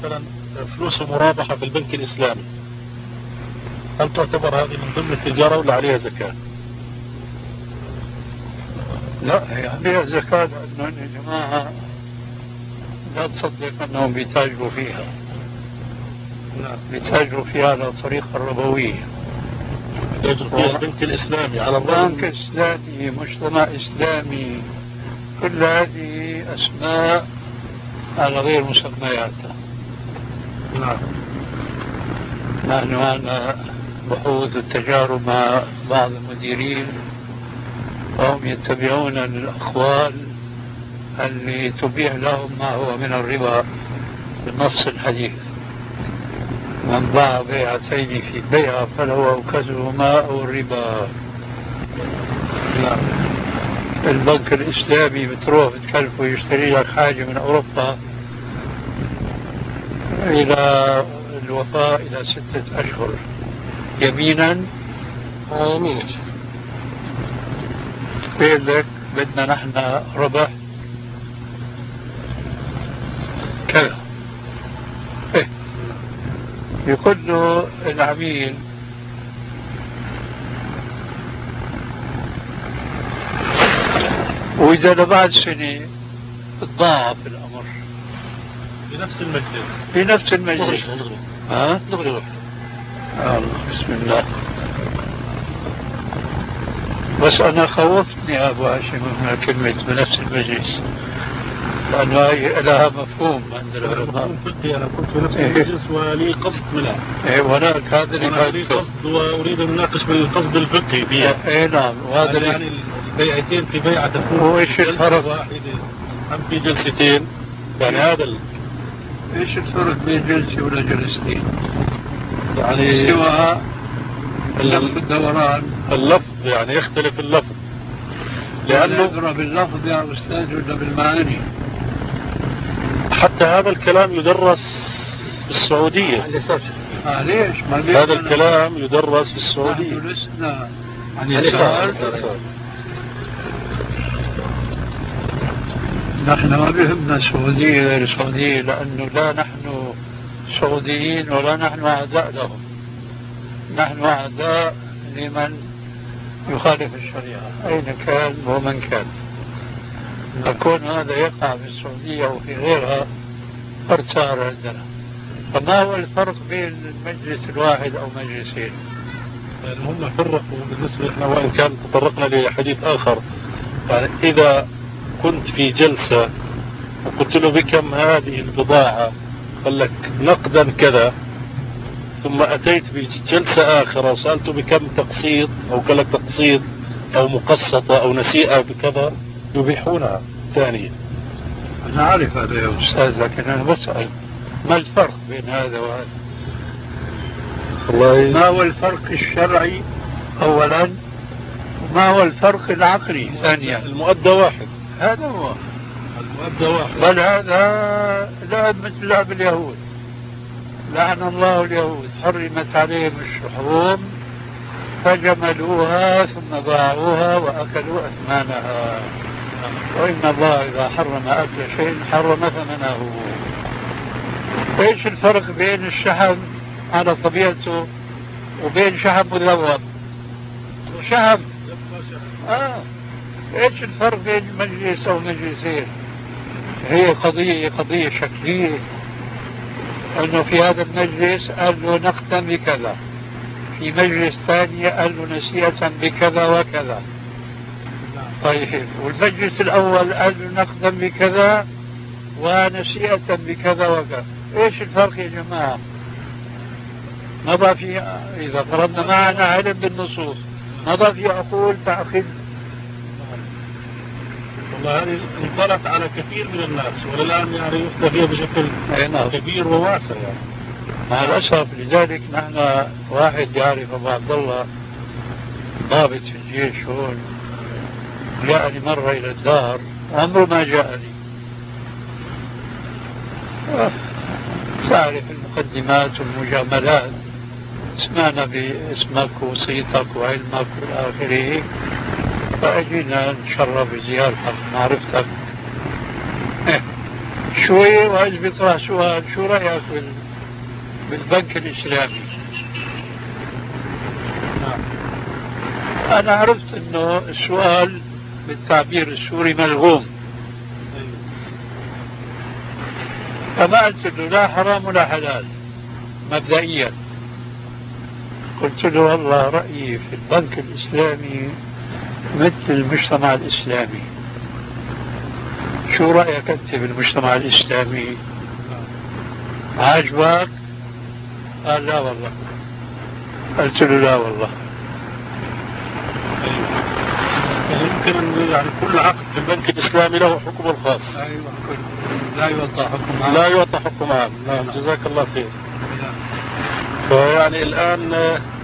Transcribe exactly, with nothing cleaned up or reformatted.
مثلا فلوسه مرابحة في البنك الإسلامي، هل تعتبر هذه من ضمن التجارة ولا عليها زكاة؟ لا، هي عليها زكاة، لأنه يا جماعة لا تصدق أنهم بيتاجروا فيها. نعم. بيتاجروا فيها على طريقة ربوية. يتاجر فيها البنك الإسلامي على بنك إسلامي، مجتمع إسلامي، كل هذه أسماء على غير مسمياتها. نعم. نحن معنا بحوث التجارب مع بعض المديرين، وهم يتبعون الأقوال اللي تبيح لهم ما هو من الربا بالنص الحديث: من باع بيعتين في بيعة فله أوكسهما أو الربا. نعم. البنك الإسلامي بتروح بتكلفه يشتري لك حاجة من أوروبا إلى الوفاء إلى ستة أشهر يمينا يمينا، قيل لك بدنا نحن ربح كذا. إيه؟ يقول له العميل وإذا لبعد سنة تضاعف الأمر في نفس المجلس في نفس المجلس. ها؟ نغلق. الله، بسم الله. بس أنا خوفتني يا أبو هاشم من كلمة بنفس المجلس، لأنه هي لها مفهوم عند العلماء. أنا كنت في نفس المجلس ولي قصد منها. إيه، وهناك هذا اللي لي قصد وأريد أن نناقش بالقصد الفقهي فيها. إيه نعم، وهذا يعني, يعني البيعتين في بيعة تكون هو إيش الفرق واحدة أم في جلستين؟ يعني هذا ال... إيش الفرق بين جلسة ولا جلستين؟ يعني سواء اللفظ الدوران، اللفظ يعني يختلف اللفظ، لأنه يقرأ باللفظ يا أستاذ ولا بالمعاني. حتى هذا الكلام يدرس في السعودية. آه ليش؟ ما هذا الكلام يدرس في السعودية. نحن لسنا عن اليسار. نحن ما بهمنا سعودية غير سعودية، لأنه لا نحن سعوديين ولا نحن أعداء لهم. نحن أعداء لمن يخالف الشريعة أين كان ومن كان. يكون هذا يقع في السعودية وفي غيرها فرق صار عندنا. فما هو الفرق بين المجلس الواحد أو مجلسين؟ يعني هم فرقوا بالنسبة لنا، وإن كان تطرقنا لحديث آخر. يعني إذا كنت في جلسة وقلت له بكم هذه البضاعة قال لك نقدا كذا، ثم أتيت بجلسة آخرة وسألته بكم تقسيط أو قال لك تقسيط أو مقسطة أو نسيئة بكذا، يبيحونها ثانية. أنا أعرف هذا يا أستاذ، لكن أنا بسأل ما الفرق بين هذا وهذا؟ والله ما هو الفرق الشرعي أولا، وما هو الفرق العقلي ثانيا؟ المؤدى واحد. هذا هو المؤدى واحد. بل هذا لعب مثل لعب اليهود، لعن الله اليهود، حرمت عليهم الشحوم فجملوها ثم باعوها وأكلوا أثمانها، وإن الله إذا حرم أكل شيء حرم ثمنه. إيش الفرق بين الشحم على طبيعته وبين شحم مذوب؟ شحم آه. إيش الفرق بين مجلس أو مجلسين؟ هي قضية قضية شكلية، أنه في هذا المجلس قال له نختم بكذا، في مجلس ثاني قال له نسيئة بكذا وكذا. طيب، والمجلس الأول قال له نختم بكذا ونسيئة بكذا وكذا. إيش الفرق يا جماعة؟ مضى في، إذا فرضنا معنا علم بالنصوص، مضى في عقول تأخذ. والله هذه انطلت على كثير من الناس، والآن يعني يفتى فيها بشكل كبير وواسع يعني. مع الأسف. لذلك نحن واحد يعرف أبو عبد الله ضابط في الجيش هون، جاءني مرة إلى الدار، عمره ما جاءني. تعرف المقدمات والمجاملات، سمعنا باسمك وصيتك وعلمك والآخره، فأجينا نتشرف بزيارتك معرفتك. شوي وأجي بيطرح سؤال: شو رأيك بال... بالبنك الإسلامي؟ أنا عرفت أنه السؤال بالتعبير السوري ملغوم، فما قلت له لا حرام ولا حلال مبدئيا. قلت له والله رأيي في البنك الإسلامي مثل المجتمع الإسلامي، شو رأيك أنت بالمجتمع الإسلامي؟ عاجبك؟ قال لا والله. قلت له لا والله. يمكن أن يعني كل عقد في البنك الإسلامي له حكمه الخاص. أيوة، لا يوضح حكم عام. لا يوضح حكم عام. نعم، جزاك الله خير. فيعني الآن